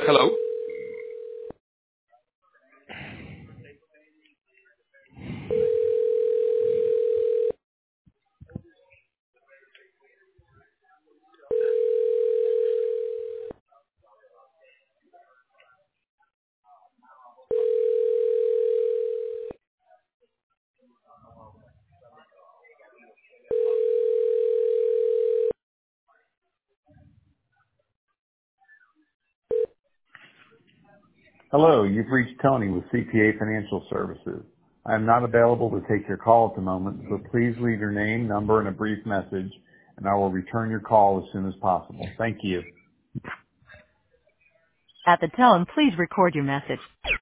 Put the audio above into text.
Hello. Hello, you've reached Tony with CPA Financial Services. I am not available to take your call at the moment, so please leave your name, number, and a brief message, and I will return your call as soon as possible. Thank you. At the tone, please record your message.